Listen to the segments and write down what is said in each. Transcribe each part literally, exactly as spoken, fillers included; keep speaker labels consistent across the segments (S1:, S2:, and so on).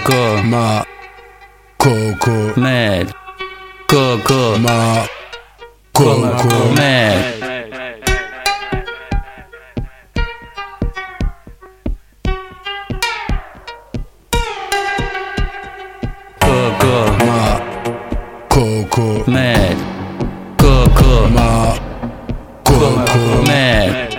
S1: Coco,
S2: ma Coco,
S1: Med, Coco,
S2: ma Coco,
S1: Med. Coco,
S2: ma Coco,
S1: Med, Coco,
S2: ma Coco,
S1: Med.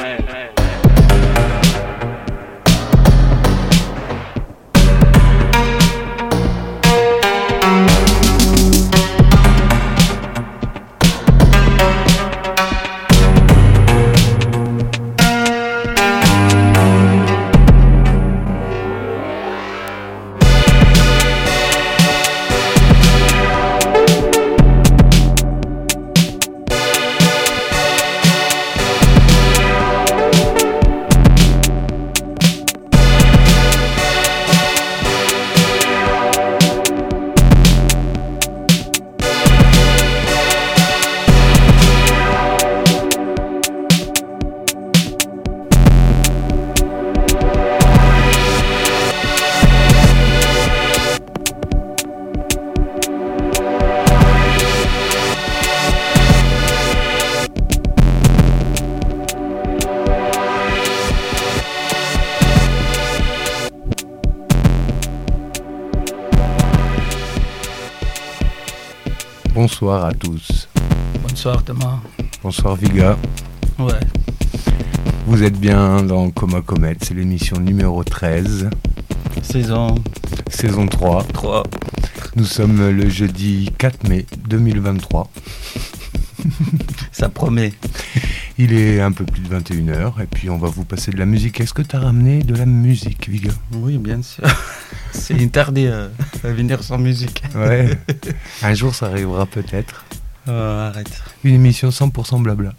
S2: Bonsoir à tous.
S1: Bonsoir Thomas.
S2: Bonsoir Viga.
S1: Ouais.
S2: Vous êtes bien dans Coma Comet, c'est l'émission numéro treize.
S1: Saison
S2: Saison trois.
S1: trois.
S2: Nous sommes le jeudi quatre mai deux mille vingt-trois.
S1: Ça promet.
S2: Il est un peu plus de vingt et une heures et puis on va vous passer de la musique. Est-ce que tu as ramené de la musique, Viga?
S1: Oui, bien sûr. C'est interdit euh, à venir sans musique.
S2: Ouais. Un jour ça arrivera peut-être.
S1: Oh, arrête.
S2: Une émission cent pour cent blabla.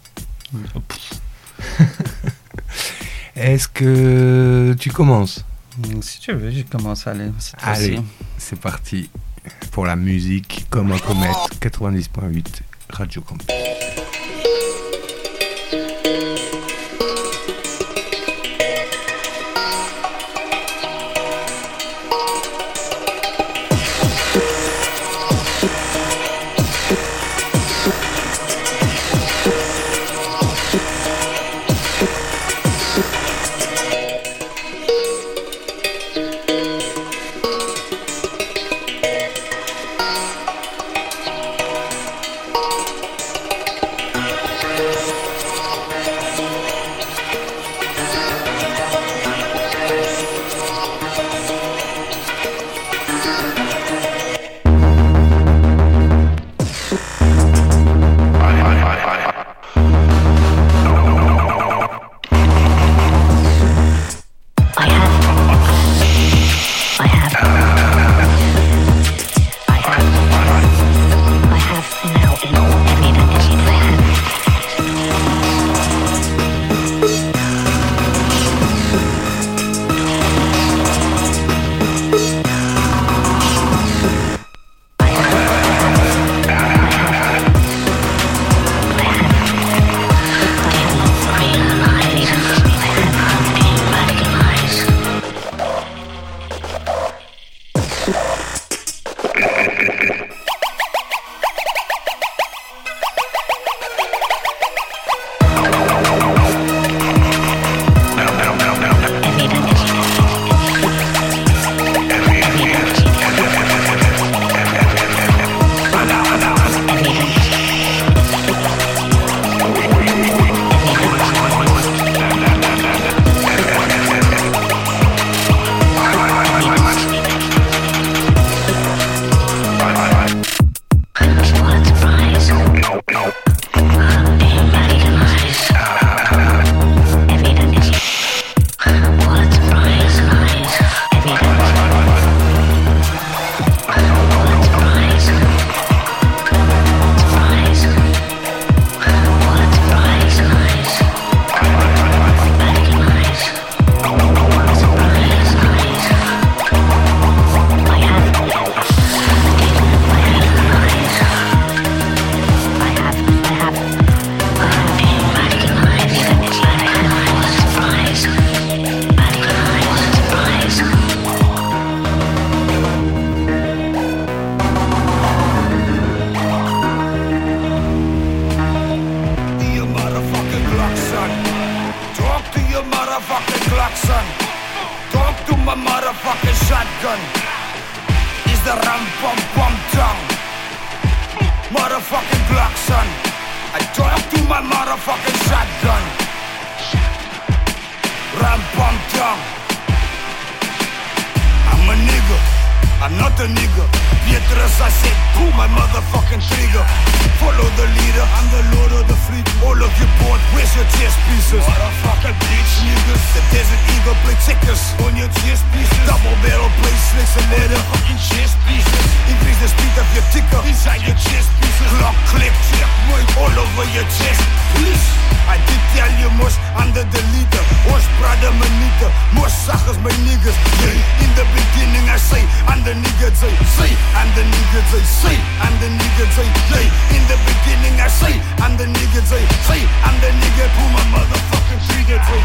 S2: Est-ce que tu commences?
S1: Si tu veux, je commence à aller. Cette
S2: Allez,
S1: fois-ci.
S2: c'est parti pour la musique Coma Comet quatre-vingt-dix virgule huit Radio Campus.
S3: the motherfucking klaxon. Talk to my motherfucking shotgun. Is the ram pum pum tongue. Motherfucking klaxon. I talk to my motherfucking shotgun. Ram pum tongue. I'm a nigga, I'm not a nigga. Pietrus, I said, pull my motherfucking trigger. Follow the leader, I'm the lord of the fleet. All of you bored, where's your chest pieces? Motherfucking bitch niggas. The desert eagle play checkers on your chest pieces. Double barrel play slicks and leather fucking chest pieces. Increase the speed of your ticker inside your chest pieces. Clock click, check, boy, all over your chest. Please, I did tell you most under the leader. Horse brother manita, more suckers my niggas. Yeah, in the beginning I say, I'm the nigga say, say, I'm the nigga say, say, I'm the nigga say, say. In the beginning I say, I'm the nigga say, say, I'm the nigga pull my motherfucking trigger say.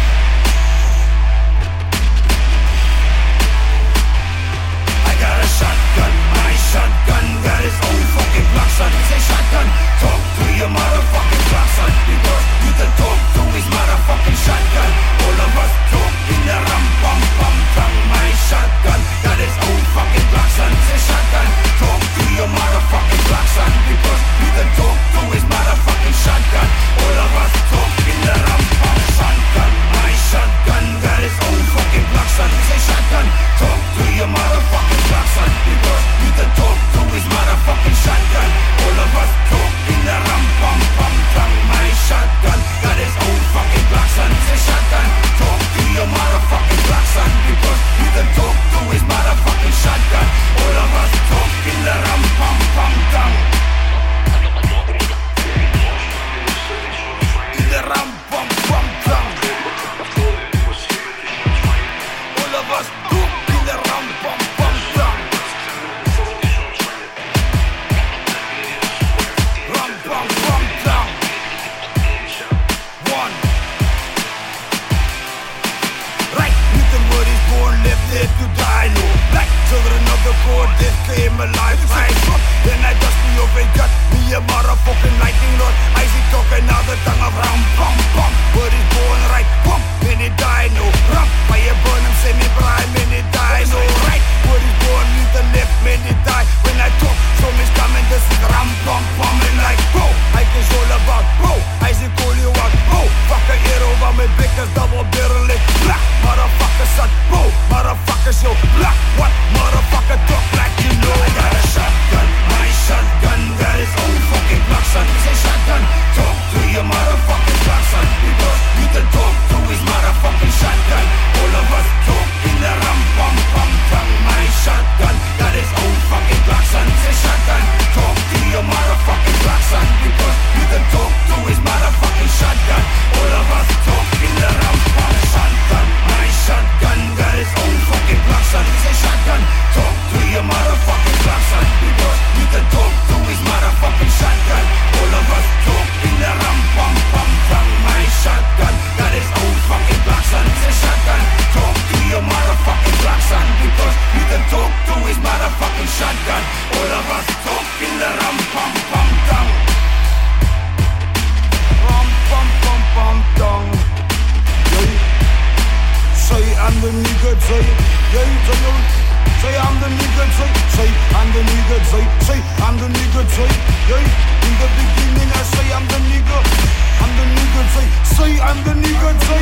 S3: I got a shotgun, my shotgun got its own fucking klaxon. Say shotgun, talk to your motherfucking klaxon. Because you can talk to his motherfucking shotgun. All of us talk in the ram pum pum tongue. My shotgun got its own fucking klaxon. Say shotgun, talk to your motherfucking klaxon. Because you can talk to his motherfucking shotgun. All of us talk in the ram pum shotgun. My shotgun got its own fucking klaxon. Say shotgun, talk to your motherfucking klaxon. Because you can talk to his motherfucking shotgun. All of us talk in the ram pum pum tongue. My shotgun got its own fucking klaxon. Say shotgun, talk to your motherfucking klaxon. Because you can talk to his motherfucking shotgun. All of us talk in the ram pum pum tongue. In the ram pum pum tongue. All of us talk in the ram pum pum tongue. Ram pum pum tongue. One. Right, Newton word is born, left there to die. No, black children of the court, death came alive. Right, then I just be over gut, me a motherfucking lightning rod. Isaac talking now the tongue of ram pum pum. Word is born, right, pump, then it die. No, ram, fire burn him, send me bride, then it die. No, right, word is born, Newton left, man it die. When I talk, so me's coming, this is ram pum pum. And like, bro, I can all about, bro, Isaac call you out, bro. Fuck a ear over my biggest double barrel leg. Black, motherfucker, son, bro, motherfucker, so black. What, motherfucker, talk like you know. I got a shotgun, my shotgun got its own fucking klaxon. Say shotgun, talk to your motherfucking klaxon. Because you can talk to his motherfucking shotgun. All of us talk in the ram pum pum tongue. My shotgun got its own fucking klaxon. Say shotgun, talk to your motherfucking klaxon. Because you can talk to his motherfucking shotgun. All of us talk in the ram pum shotgun. My shotgun got its own fucking klaxon. Say shotgun, talk to your motherfucking klaxon. Because you can talk to his motherfucking shotgun. All of us talk in the ram pum pum tongue. My shotgun got its own fucking klaxon. Say shotgun, talk to your motherfucking klaxon. Because you can talk to his motherfucking shotgun. All of us talk in the ram pum pum tongue. Ram pum pum pum tongue. Say I'm the nigga, say, yeah, say, say I'm the nigga, say, say I'm the nigga, say, say I'm the nigga, say, yeah. In the beginning I say I'm the nigga, I'm the nigga, say, say I'm the nigga, say.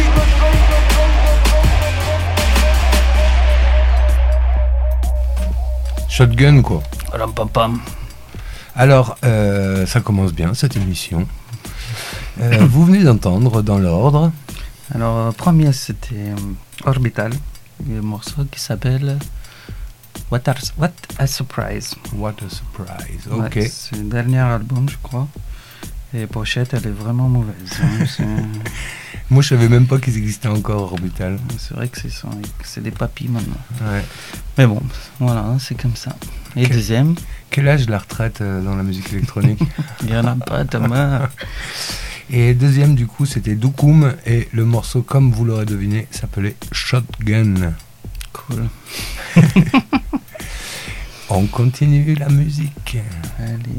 S2: Shotgun quoi.
S1: Ram pam pam.
S2: Alors, euh, ça commence bien cette émission. Euh, vous venez d'entendre dans l'ordre.
S1: Alors, euh, premier c'était euh, Orbital, le morceau qui s'appelle What, are, What a Surprise.
S2: What a surprise, ok.
S1: Ouais, c'est le dernier album, je crois. Et pochette, elle est vraiment mauvaise. Hein, c'est...
S2: Moi, je savais même pas qu'ils existaient encore, Orbital.
S1: C'est vrai que c'est, ça, c'est des papis maintenant.
S2: Ouais.
S1: Mais bon, voilà, c'est comme ça. Et
S2: Quel,
S1: deuxième.
S2: Quel âge la retraite euh, dans la musique électronique?
S1: Il n'y en a pas, Thomas.
S2: Et deuxième, du coup, c'était Doukoum. Et le morceau, comme vous l'aurez deviné, s'appelait Shotgun.
S1: Cool.
S2: On continue la musique.
S1: Allez.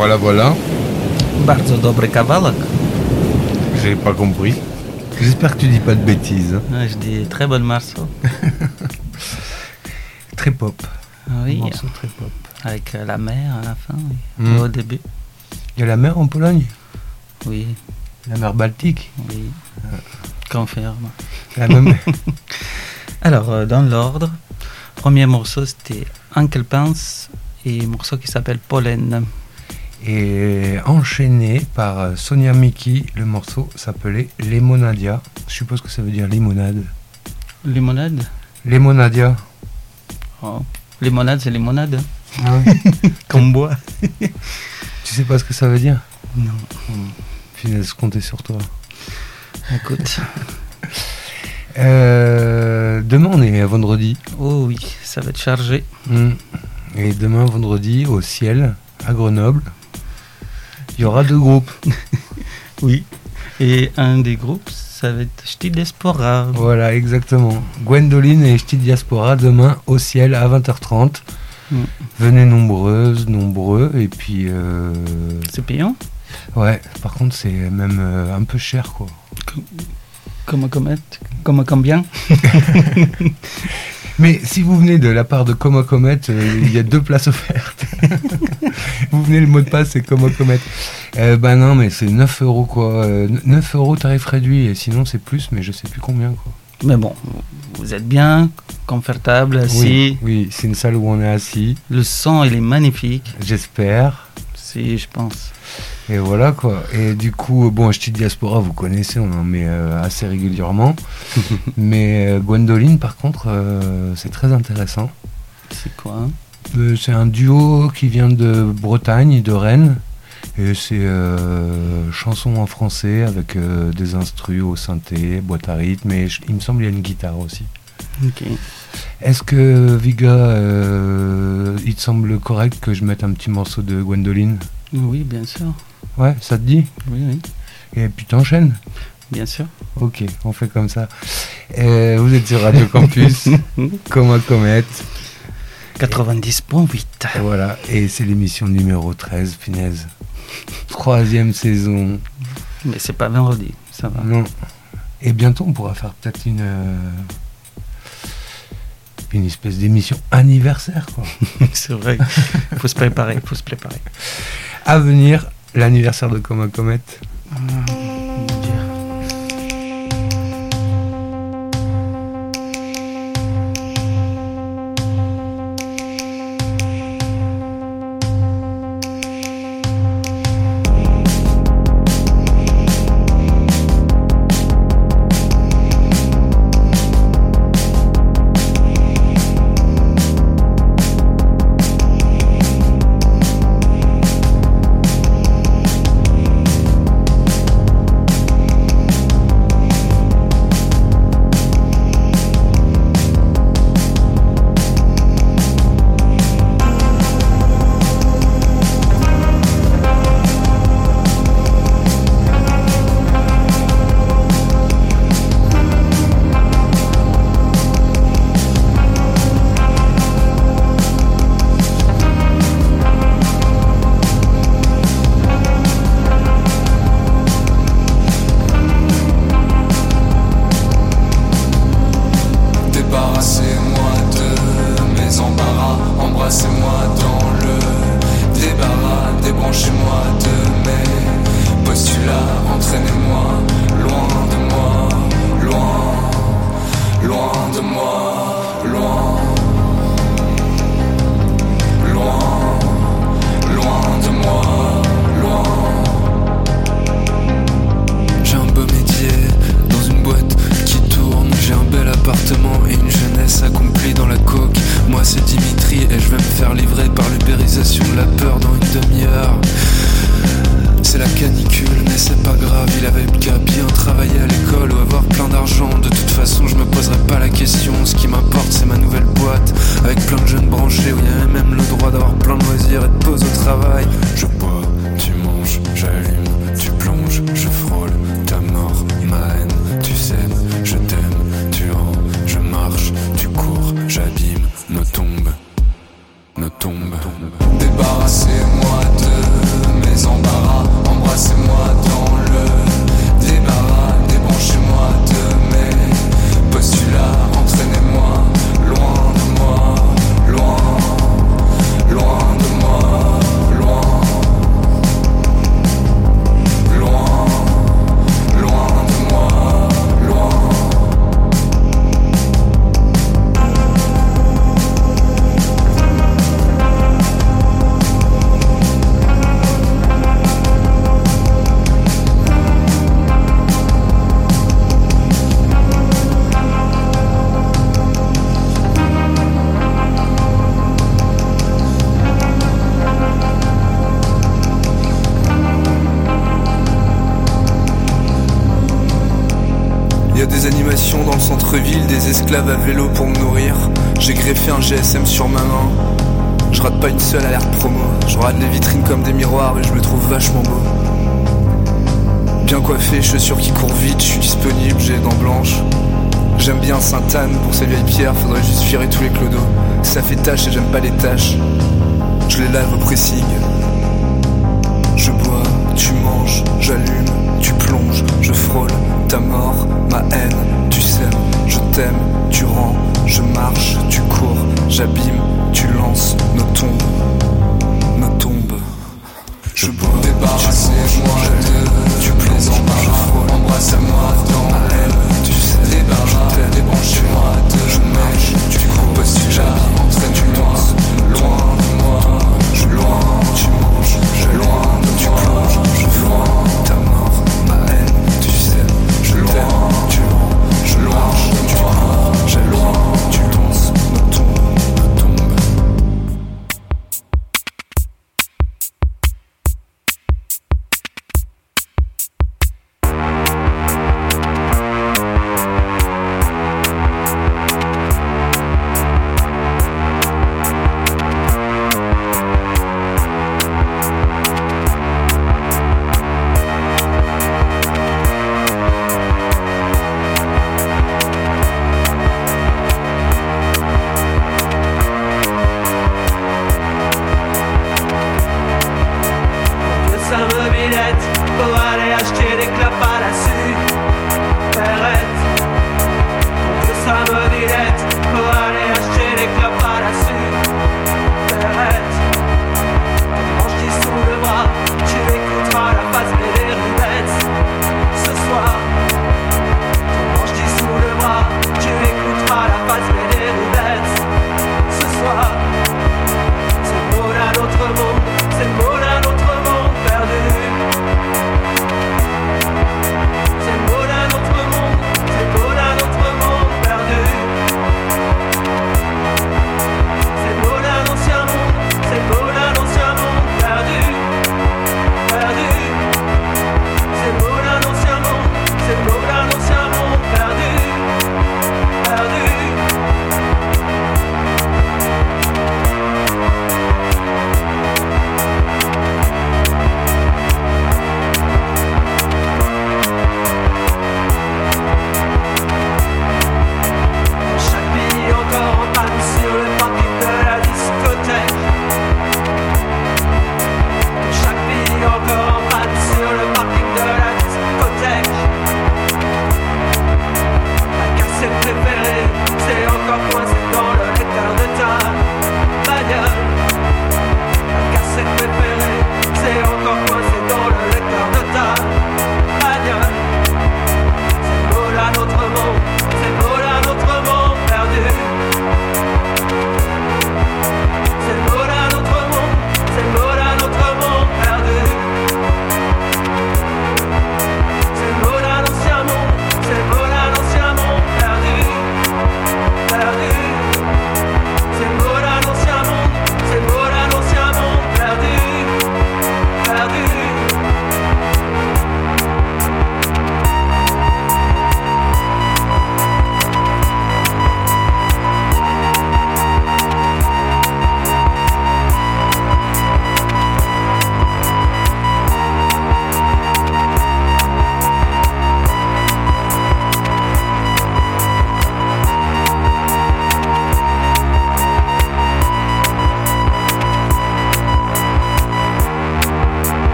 S2: Voilà, voilà.
S1: Bardzo dobry kawałek.
S2: J'ai pas compris. J'espère que tu dis pas de bêtises. Hein.
S1: Ouais, je dis très bon morceau.
S2: Très pop.
S1: Oui,
S2: Un morceau très pop.
S1: avec euh, la mer à la fin, oui.
S2: Mm.
S1: Au début.
S2: Il y a la mer en Pologne.
S1: Oui,
S2: La mer Baltique.
S1: oui. Confirme.
S2: La même...
S1: Alors, euh, dans l'ordre, premier morceau c'était Uncle Pence et un morceau qui s'appelle Pollen.
S2: Et enchaîné par Sonia Miki, le morceau s'appelait Lemonadia. Je suppose que ça veut dire limonade.
S1: Limonade.
S2: Lemonadia.
S1: Oh. Limonade, c'est limonade, hein,
S2: Ah ouais.
S1: qu'on boit.
S2: Tu sais pas ce que ça veut dire?
S1: Non.
S2: Finesse, compter sur toi.
S1: Écoute.
S2: Euh, demain, on est vendredi.
S1: Oh oui, ça va être chargé.
S2: Mm. Et demain, vendredi, au ciel, à Grenoble, il y aura deux groupes.
S1: Oui. Et un des groupes, ça va être Ch'ti Diaspora.
S2: Voilà, exactement. Gwendoline et Ch'ti Diaspora, demain, au ciel, à vingt heures trente.
S1: Mm.
S2: Venez nombreuses, nombreux. Et puis, euh,
S1: C'est payant?
S2: ouais, par contre, c'est même euh, un peu cher, quoi.
S1: Comme combien? Comme combien?
S2: Mais si vous venez de la part de Coma Comet, euh, il y a deux places offertes. Vous venez, le mot de passe, c'est Coma Comet. Euh, bah non, mais c'est neuf euros, quoi. Euh, neuf euros tarif réduit, et sinon c'est plus, mais je sais plus combien, quoi.
S1: Mais bon, vous êtes bien, confortable, assis.
S2: Oui, oui, c'est une salle où on est assis,
S1: Le son, il est magnifique.
S2: j'espère.
S1: Si, je pense.
S2: Et voilà, quoi. Et du coup, bon, Ch'ti Diaspora, vous connaissez, on en met euh, assez régulièrement. Mais euh, Gwendoline, par contre, euh, c'est très intéressant.
S1: C'est quoi, hein?
S2: Euh, c'est un duo qui vient de Bretagne, de Rennes. Et c'est euh, chanson en français avec euh, des instrus au synthé, boîte à rythme. Et je- il me semble qu'il y a une guitare aussi.
S1: Ok.
S2: Est-ce que, Viga, euh, il te semble correct que je mette un petit morceau de Gwendoline?
S1: Oui, bien sûr.
S2: Ouais, ça te dit?
S1: Oui, oui,
S2: Et puis t'enchaînes?
S1: bien sûr.
S2: Ok, on fait comme ça. Euh, vous êtes sur Radio Campus, comme un comète.
S1: quatre-vingt-dix virgule huit.
S2: Et voilà, et c'est l'émission numéro treize, punaise. Troisième saison.
S1: Mais c'est pas vendredi, ça va.
S2: Non. Et bientôt, on pourra faire peut-être une, euh, une espèce d'émission anniversaire, quoi.
S1: C'est vrai. Il faut se préparer, il faut se préparer.
S2: À venir, l'anniversaire de Comme un comète.
S1: Mon Dieu.
S4: Débarrassez-moi de mes embarras, embrassez-moi dans le débarras, débranchez-moi de mes postulats, entraînez-moi loin de moi, loin, loin de moi, loin, loin, loin de moi, loin. J'ai un beau métier dans une boîte qui tourne, j'ai un bel appartement et une jeunesse accomplie dans la coque. Moi c'est Dimitri et je vais me faire livrer par l'ubérisation de la peur dans une demi-heure. C'est la canicule mais c'est pas grave, il avait qu'à bien travailler à l'école ou avoir plein d'argent. De toute façon je me poserai pas la question, ce qui m'importe c'est ma nouvelle boîte avec plein de jeunes branchés où il y a même le droit d'avoir plein de loisirs et de pause au travail. Je bois, tu manges, j'allume, tu plonges, je frôle ta mort, ma haine, tu sèmes, je t'aime, tu rends, je marche, tu cours, j'abîme, Station dans le centre-ville, des esclaves à vélo pour me nourrir. J'ai greffé un G S M sur ma main. Je rate pas une seule alerte promo. Je rate les vitrines comme des miroirs et je me trouve vachement beau. Bien coiffé, chaussures qui courent vite, je suis disponible, j'ai les dents blanches. J'aime bien Sainte-Anne, pour ces vieilles pierres, faudrait juste virer tous les clodos. Ça fait tâche et j'aime pas les tâches. Je les lave au pressing. Je bois, tu manges, j'allume, tu plonges, je frôle ta mort, ma haine, tu sèmes, je t'aime, tu rends, je marche, tu cours, j'abîme, tu lances nos tombes, nos tombes. Je bois, débarrassez-moi de tu plais embarras, embrasse-moi dans ma haine, tu sais, débarrasse, débranchez-moi de je marche, tu cours, parce que j'habille, entraîne, tu danses, loin de moi, je loin, tu manges, je loin, tu plonges, je loin, ta mort, ma haine, tu sais, je loin, tu rends, je loin, tu cours, j'ai loin, tu danses, nos tombes, nos tombes.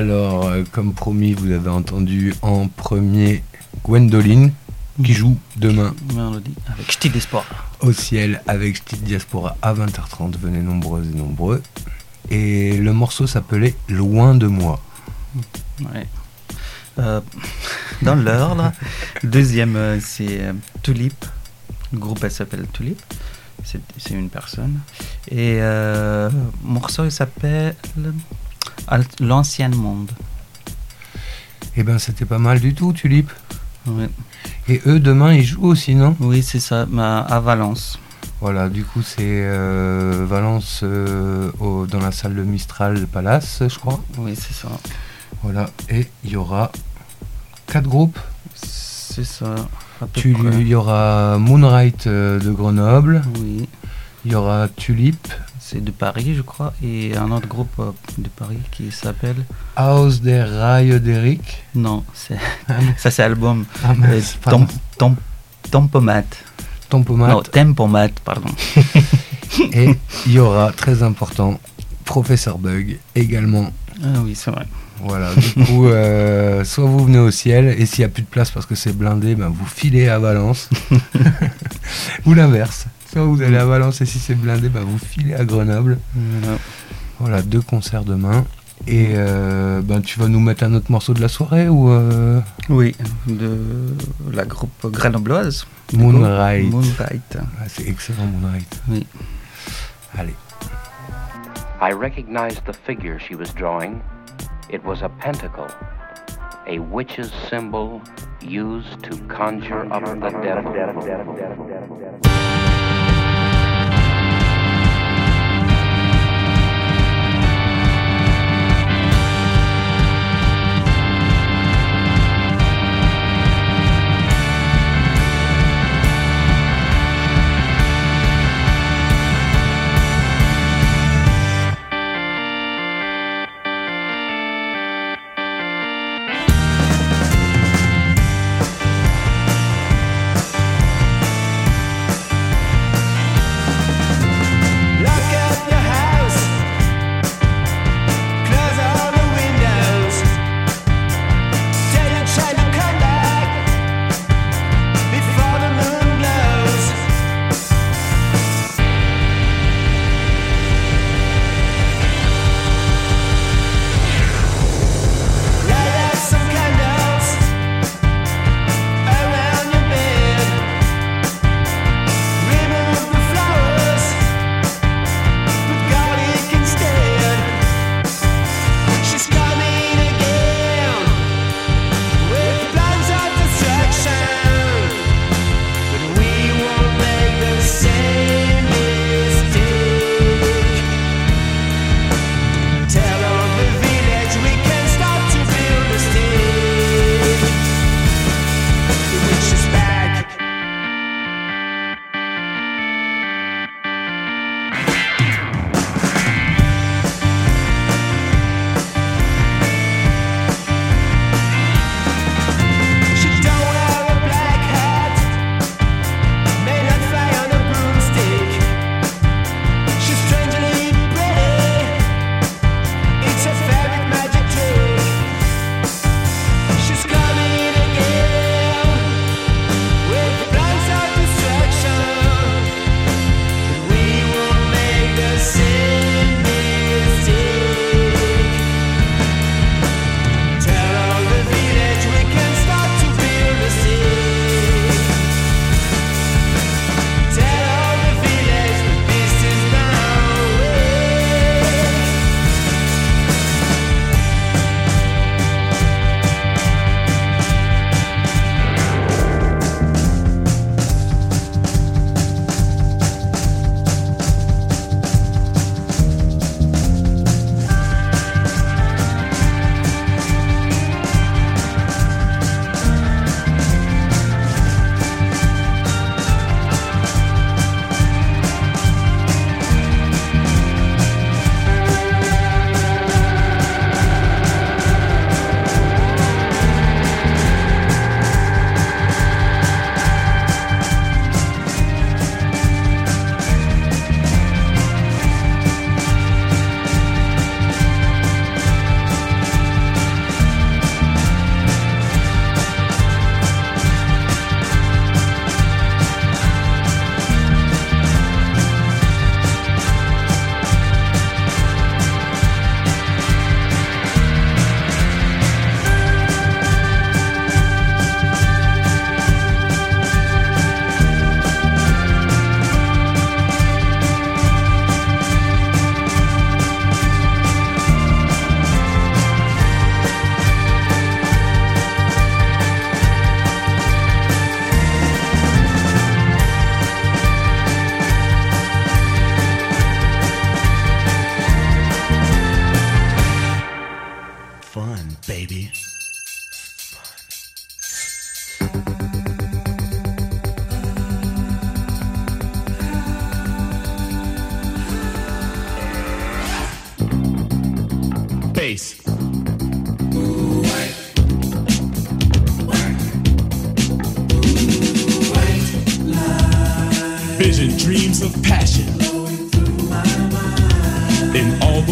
S2: Alors, euh, comme promis, vous avez entendu en premier Gwendoline, qui joue demain
S1: Mélodie avec Ch'ti d'Espoir.
S2: au ciel avec Ch'ti Diaspora à vingt heures trente. Venez nombreuses et nombreux. Et le morceau s'appelait Loin de moi.
S1: Ouais. Euh, dans l'heure, là, deuxième, euh, c'est euh, Tulip. Le groupe, elle s'appelle Tulip. C'est, c'est une personne. Et euh, le morceau, il s'appelle Al- L'Ancien Monde.
S2: Eh ben, c'était pas mal du tout, Tulip.
S1: Ouais.
S2: Et eux, demain, ils jouent aussi, non?
S1: Oui, c'est ça, mais à Valence.
S2: Voilà, du coup, c'est euh, Valence euh, au- dans la salle de Mistral Palace, je crois.
S1: Oui, c'est ça.
S2: Voilà, et il y aura quatre groupes.
S1: C'est ça. à peu
S2: Tu-
S1: près.
S2: Il y aura Moonlight euh, de Grenoble,
S1: Oui,
S2: il y aura Tulip,
S1: c'est de Paris, je crois. Et un autre groupe euh, de Paris qui s'appelle.
S2: House des Rails d'Eric.
S1: Non, c'est... ça, c'est album.
S2: Ah,
S1: Euh,
S2: mince, pardon.
S1: Tom, Tom, Tempomat.
S2: Tempomat.
S1: Non, Tempomat, pardon.
S2: Et il y aura, très important, Professeur Bug également.
S1: Ah oui, c'est vrai.
S2: Voilà, du coup, euh, soit vous venez au ciel, et s'il n'y a plus de place parce que c'est blindé, ben vous filez à Valence. Ou l'inverse. Soit vous allez à Valence, et si c'est blindé, ben vous filez à Grenoble.
S1: Voilà.
S2: Voilà, deux concerts demain. Et euh, ben, tu vas nous mettre un autre morceau de la soirée ou euh,
S1: Oui, de la groupe grenobloise.
S2: Moonlight.
S1: Moonlight.
S2: Ah, c'est excellent, Moonlight.
S1: Oui.
S2: Allez.
S5: I recognized the figure she was drawing. It was a pentacle, a witch's symbol used to conjure up the devil.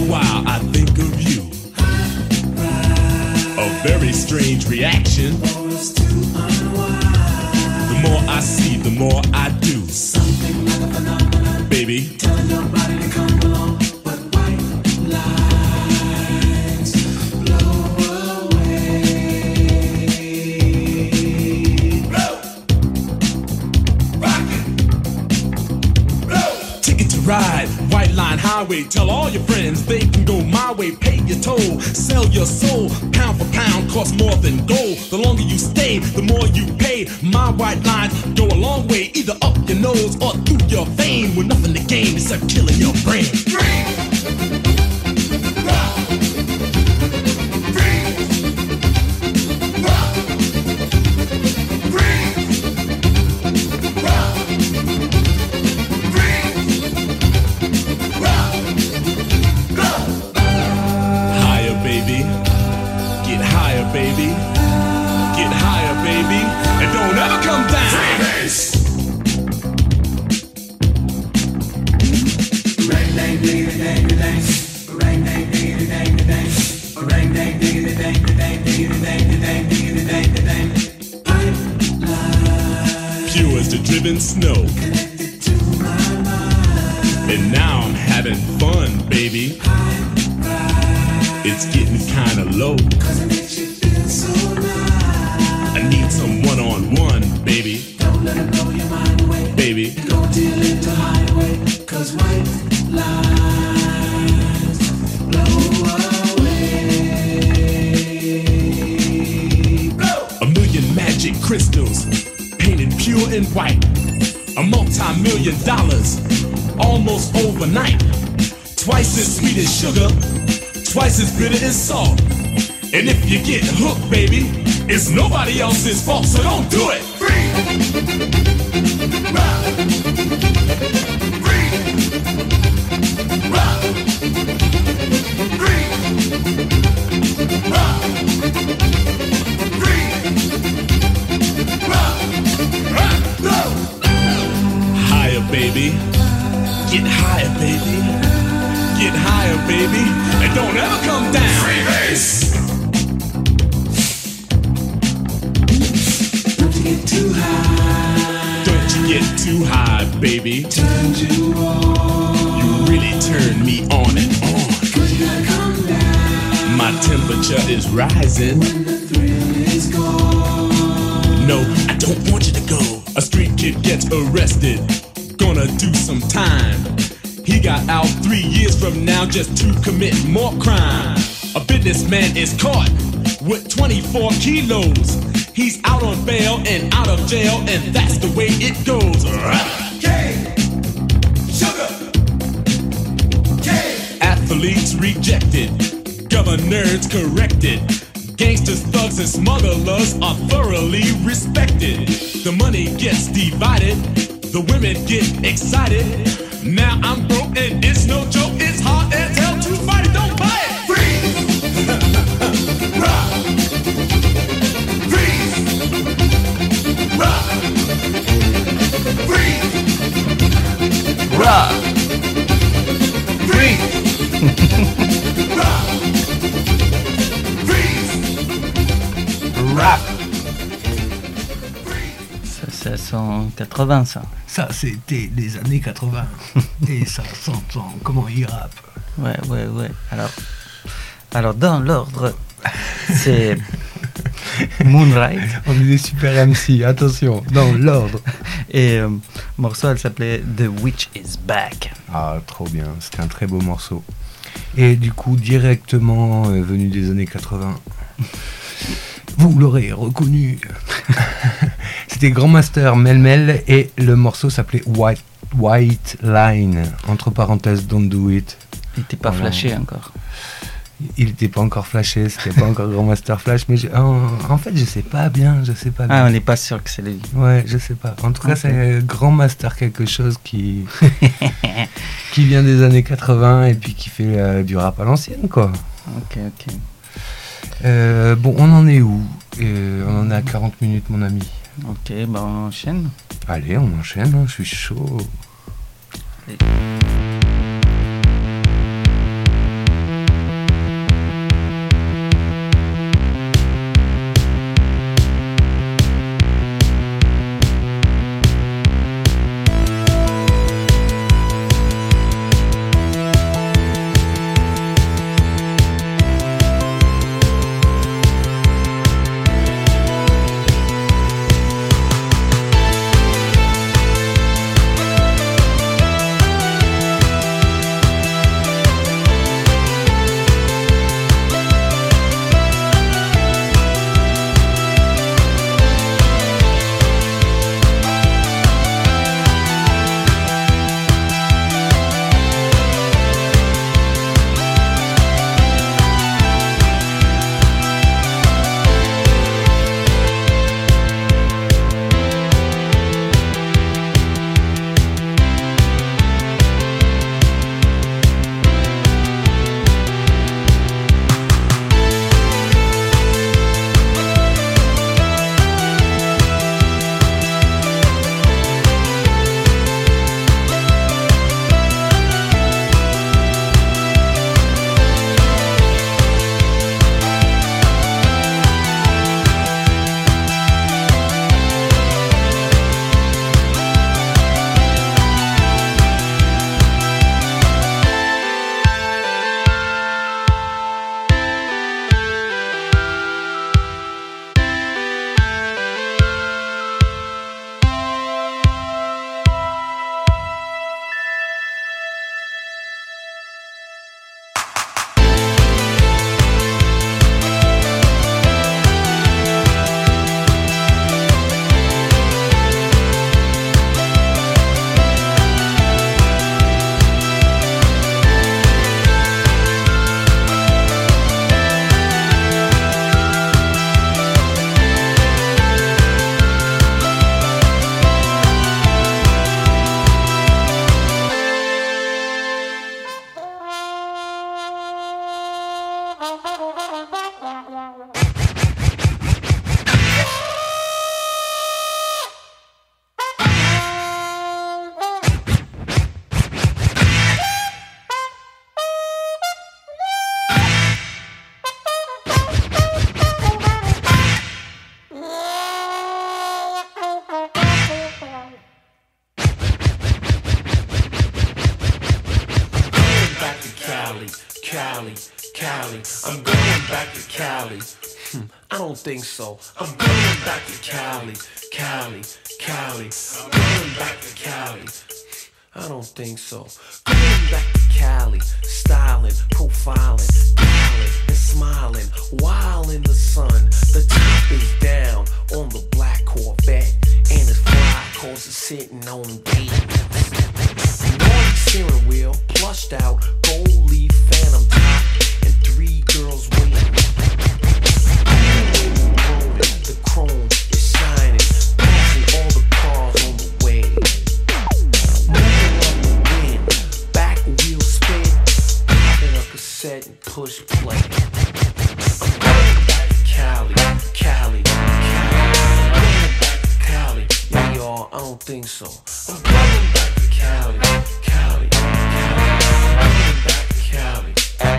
S6: while I think of you. A very strange reaction. The more I see, the more I do. Something like a phenomenon, baby. Telling your body to come along, but white lines blow away. Blow, rock it, blow. Ticket to ride, White Line Highway. Tell all your friends they can go my way. Pay your toll, sell your soul. Pound for pound, costs more than gold. The longer you stay, the more you pay. My white lines go a long way, either up your nose or through your vein. With nothing to gain except killing your brain. Freeze! Rock! Freeze! Rock! Freeze! Rock! Freeze! Rock! Go! Higher, baby. Get higher, baby. Get higher, baby. And don't ever come down. Freebase! Rang dang diggity dang dang. Rang dang diggity dang dang. Rang dang diggity dang dang diggity dang dang diggity dang dang. Pipeline. Pure as the driven snow. Connected to my mind. And now I'm having fun, baby. Pipeline. It's getting kinda low. Cause it makes you feel so nice. I need some one-on-one, baby. Don't let it blow your mind away, baby. Go till little highway, cause white lines blow away. Blow. A million magic crystals, painted pure and white. A multi-million dollars, almost overnight. Twice as sweet as sugar, twice as bitter as salt. And if you get hooked, baby, it's nobody else's fault, so don't do it. Free. Rock. Free. Rock. Free. Rock. Free. Rock. Rock. Go. Higher, baby. Get higher, baby. Get higher, baby. And don't ever come down. Freebase. Get too high. Don't you get too high, baby. Turn you on. You really turn me on and on. Cause you gotta come down. My temperature is rising. When the thrill is gone. No, I don't want you to go. A street kid gets arrested. Gonna do some time. He got out three years from now just to commit more crime. A businessman is caught with twenty-four kilos. He's out on bail and out of jail, and that's the way it goes. Cane, sugar, cane. Athletes rejected, governors corrected. Gangsters, thugs, and smugglers are thoroughly respected. The money gets divided, the women get excited. Now I'm broke and it's no joke, it's hard as hell to fight it, don't buy it. Freeze! Rock! Freeze! Rock! Freeze! Rock! Freeze! Rock! Freeze!
S2: Rap.
S1: Ça, c'est cent quatre-vingts, ça.
S2: Ça, c'était les années quatre-vingts. Et ça s'entend. Comment il rappe.
S1: Ouais, ouais, ouais. Alors, alors dans l'ordre, c'est Moonlight.
S2: On est des super M C, attention, dans l'ordre.
S1: Et euh, le morceau, elle s'appelait The Witch is Back.
S2: Ah, trop bien, c'était un très beau morceau. Et du coup, directement euh, venu des années quatre-vingts, vous l'aurez reconnu. C'était Grandmaster Mel Mel et le morceau s'appelait White, White Line, entre parenthèses, Don't Do It.
S1: Il n'était pas
S2: Voilà.
S1: flashé encore.
S2: Il n'était pas encore flashé, c'était pas encore Grandmaster Flash, mais je- en, en fait, je sais pas bien, je sais pas bien.
S1: Ah, on n'est pas sûr que c'est lui.
S2: Ouais, je sais pas. En tout cas,
S1: Ok.
S2: c'est Grandmaster quelque chose qui qui vient des années quatre-vingts et puis qui fait euh, du rap à l'ancienne, quoi.
S1: Ok, ok.
S2: Euh, bon, on en est où? Euh, On en est à quarante minutes, mon ami.
S1: Ok, bah on enchaîne.
S2: Allez, on enchaîne, hein, je suis chaud.
S1: Allez.
S7: Cali, Cali. I'm going back to Cali. Hmm, I don't think so. I'm going back to Cali, Cali, Cali. I'm going back to Cali. I don't think so. Going back to Cali, styling, profiling, dialing and smiling, while in the sun. The top is down on the black Corvette, and his fly cars are sitting on D. Naughty steering wheel, plushed out, gold leaf, phantom top, and three girls waiting. The chrome is shining, passing all the cars on the way. Moving up the wind, back wheel spin, popping a cassette and push play. I'm going back to Cali, Cali, Cali. I'm going back to Cali, yeah, y'all, I don't think so. I'm going back to Cali, Cali, Cali. I'm going back to Cali.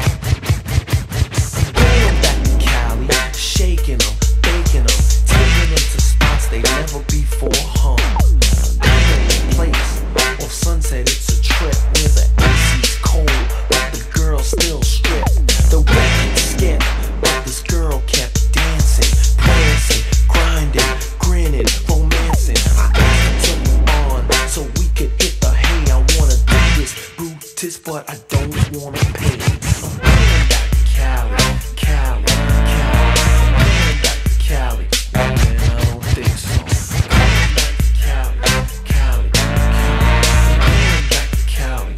S7: I'm going back to Cali, shaking them, baking them, taking them to spots they never before hung. Back place off Sunset, it's a trip where the A C's cold, but the girl still strip. The record skip, but this girl kept dancing, prancing, grinding, grinning, romancing. I asked her to move on so we could hit the hay. I wanna do this, Brutus, but I don't wanna pay. I'm going back to Cali, Cali, Cali. I'm going back to Cali, man, I don't think so. I'm going back to Cali, Cali, Cali. I'm going back to Cali.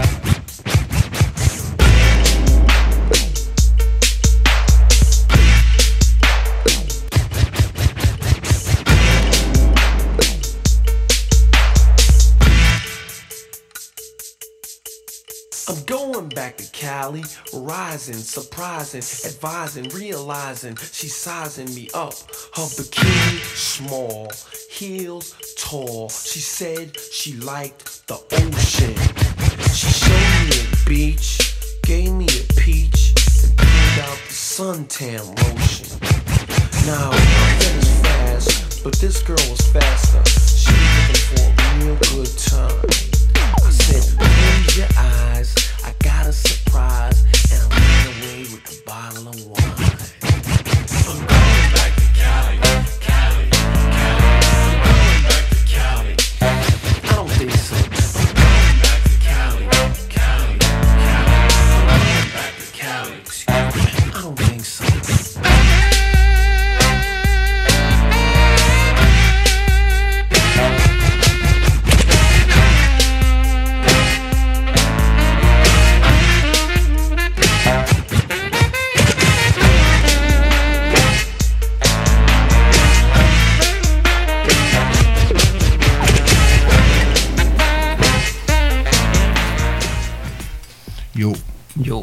S7: I'm going back to Cali, rising, surprising, advising, realizing she's sizing me up. Her bikini small, heels tall. She said she liked the ocean. She showed me a beach, gave me a peach, and pulled out the suntan lotion. Now I finished fast, but this girl was faster. She was looking for a real good time. I said, close your eyes, I got a surprise, and I ran away with a bottle of wine. I'm going back to Cali, Cali, Cali. I'm going back to Cali. I don't think so. I'm going back to Cali, Cali, Cali. I'm going back to Cali. Excuse me. I don't think so.
S2: Yo.
S1: Yo.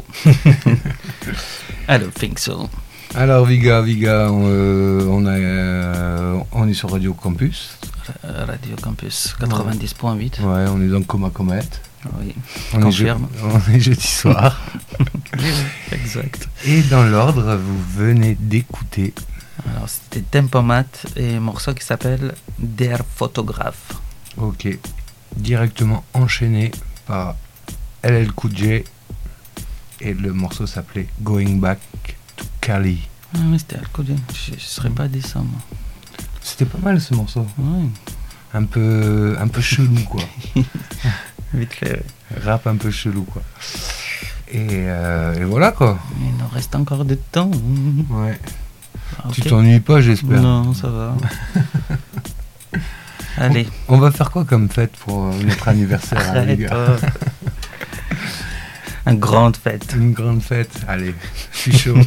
S1: I don't think so.
S2: Alors Viga, Viga, on, euh, on, a, euh, on est sur Radio Campus.
S1: Radio Campus quatre-vingt-dix point huit.
S2: Ouais, on est dans Coma Comet.
S1: Oui,
S2: on
S1: confirme.
S2: Est je, on est jeudi soir.
S1: Exact.
S2: Et dans l'ordre, vous venez d'écouter.
S1: Alors c'était Tempomat et un morceau qui s'appelle Der Photograph.
S2: Ok. Directement enchaîné par L L Cool J. Et le morceau s'appelait Going Back to Cali.
S1: Ah oui, c'était L L Cool J. Je ne serais pas dit ça, moi.
S2: C'était pas mal ce morceau.
S1: Oui.
S2: Un peu, un peu chelou, quoi.
S1: Vite fait, oui.
S2: Rap un peu chelou, quoi. Et, euh, et voilà, quoi.
S1: Il nous reste encore du temps.
S2: Ouais.
S1: Ah,
S2: tu
S1: okay.
S2: t'ennuies pas, j'espère.
S1: Non, ça va. Allez.
S2: On, on va faire quoi comme fête pour notre anniversaire?
S1: Arrête,
S2: les gars
S1: oh. Une grande fête.
S2: Une grande fête. Allez, je suis chaud.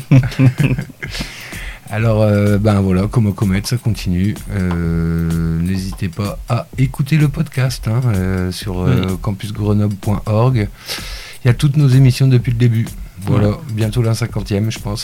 S2: Alors, euh, ben voilà, Coma Comet, ça continue. Euh, n'hésitez pas à écouter le podcast hein, euh, sur euh, oui. campus grenoble point org. Il y a toutes nos émissions depuis le début. Voilà, ouais. Bientôt la cinquantième, je pense.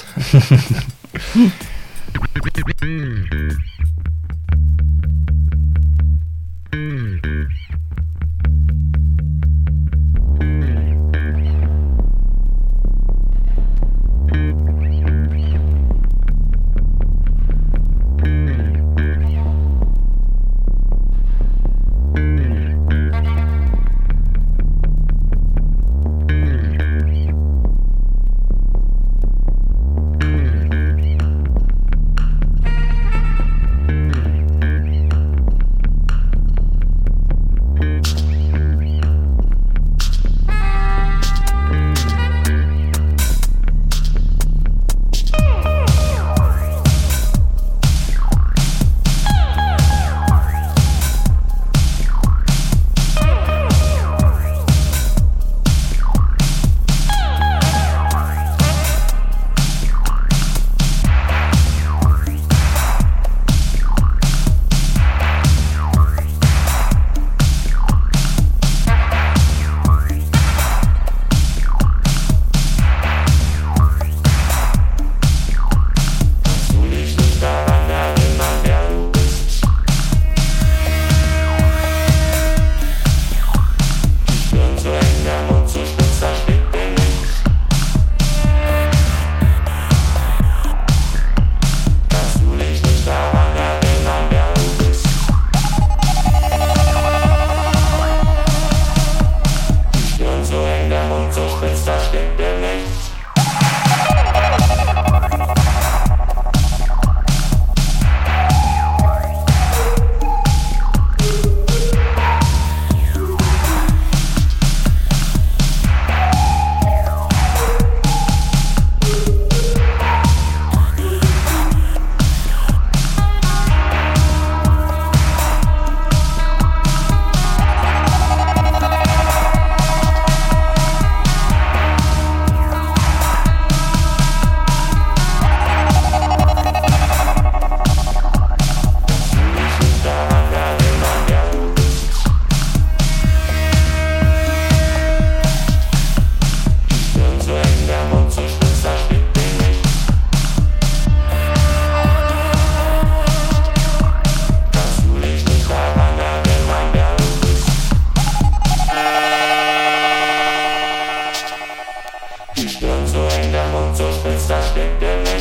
S8: Stirn so eng, der Mund so spitz, da steckt der Wind.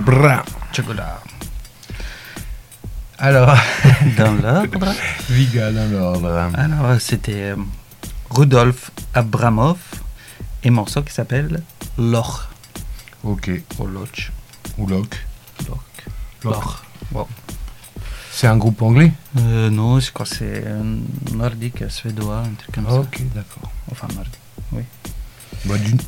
S2: Bra.
S1: Chocolat.
S2: Alors,
S1: Dans l'ordre.
S2: Viga dans l'ordre.
S1: Alors, c'était euh, Rudolf Abramov et un morceau qui s'appelle Loch.
S2: Ok.
S1: Ou Loch.
S2: Ou Loch.
S1: Loch.
S2: Loch.
S1: Loch. Wow.
S2: C'est un groupe anglais?
S1: Euh, non, je crois que c'est euh, nordique, suédois, un truc comme ça.
S2: Ok, d'accord.
S1: Enfin, nordique, oui.
S2: Bah, d'une-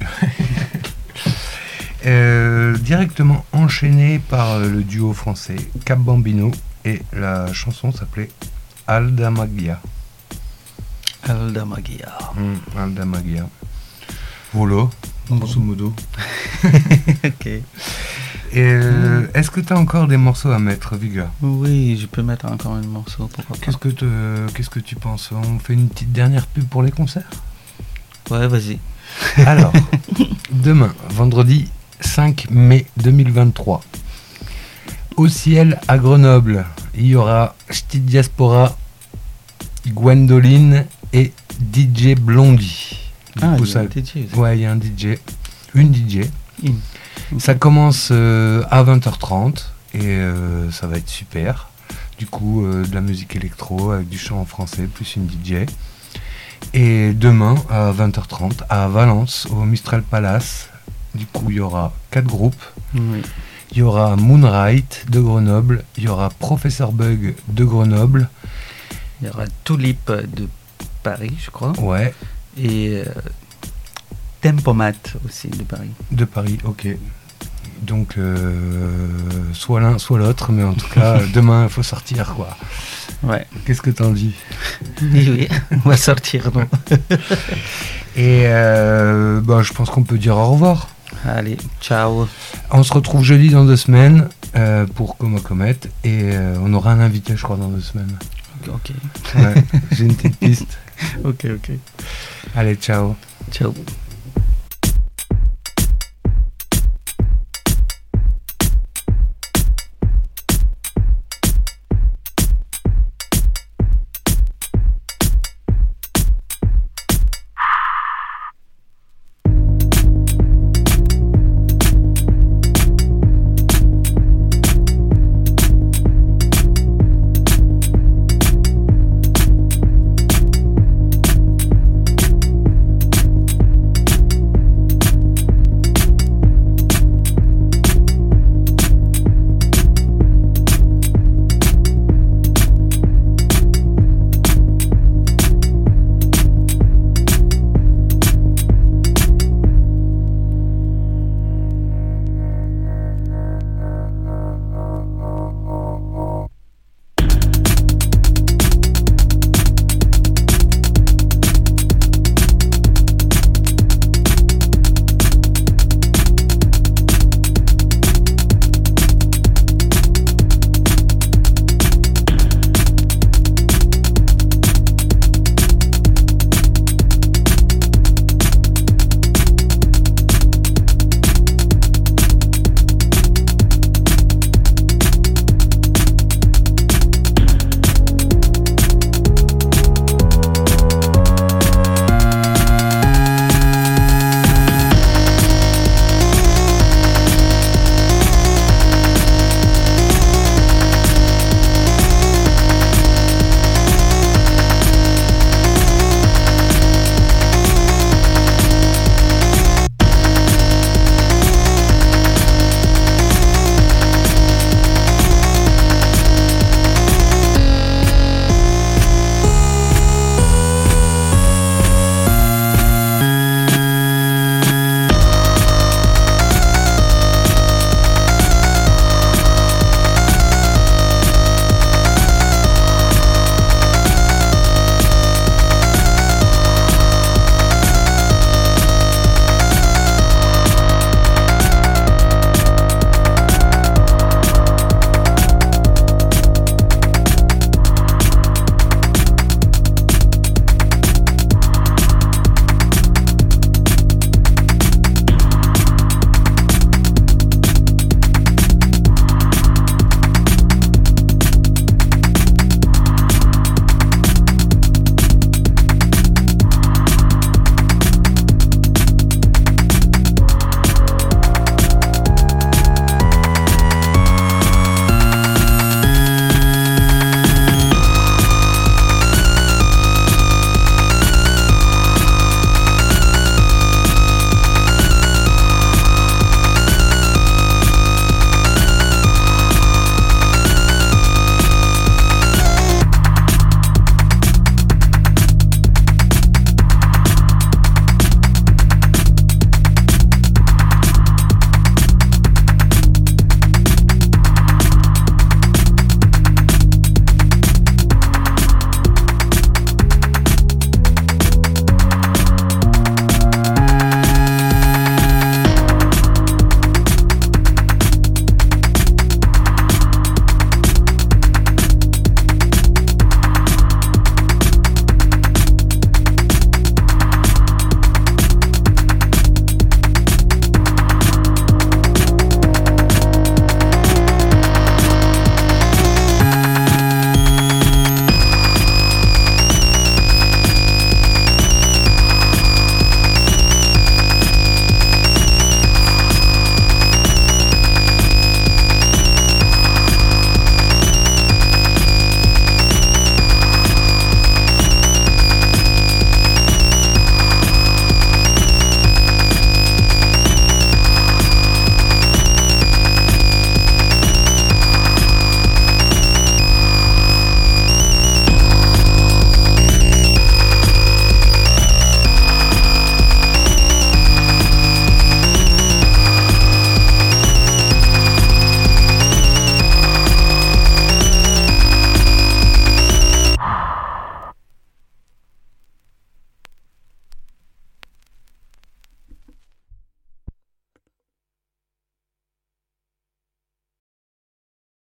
S2: Euh, directement enchaîné par euh, le duo français Cap Bambino et la chanson s'appelait Alda Magia.
S1: Alda Magia.
S2: Mmh, Alda Magia. Voilà, grosso modo.
S1: Ok.
S2: Et, euh, est-ce que tu as encore des morceaux à mettre, Viga?
S1: Oui, je peux mettre encore un morceau, pourquoi pas.
S2: Qu'est-ce que, te- qu'est-ce que tu penses? On fait une petite dernière pub pour les concerts?
S1: Ouais, vas-y.
S2: Alors, demain, vendredi cinq mai deux mille vingt-trois, au ciel à Grenoble, il y aura Ch'ti Diaspora, Gwendoline et D J Blondie. Du
S1: Ah,
S2: coup,
S1: il y a
S2: ça-
S1: un D J aussi.
S2: Ouais, il y a un D J, une D J.
S1: Une.
S2: Ça commence euh, à vingt heures trente et euh, ça va être super. Du coup, euh, de la musique électro avec du chant en français plus une D J. Et demain à vingt heures trente à Valence au Mistral Palace, du coup il y aura quatre groupes.
S1: Oui.
S2: Il y aura Moonlight de Grenoble, il y aura Professeur Bug de Grenoble,
S1: Il y aura Tulip de Paris, je crois.
S2: ouais,
S1: Et euh, Tempomat aussi de Paris.
S2: de Paris, ok. Donc euh, soit l'un soit l'autre, mais en tout cas demain il faut sortir quoi.
S1: Ouais.
S2: Qu'est-ce que t'en dis?
S1: Oui, oui, on va sortir, non.
S2: Et euh, bah, je pense qu'on peut dire au revoir.
S1: Allez, ciao.
S2: On se retrouve jeudi dans deux semaines euh, pour Coma Comet et euh, on aura un invité je crois dans deux semaines.
S1: Ok.
S2: Ouais, j'ai une petite piste.
S1: Ok, ok.
S2: Allez, ciao.
S1: Ciao.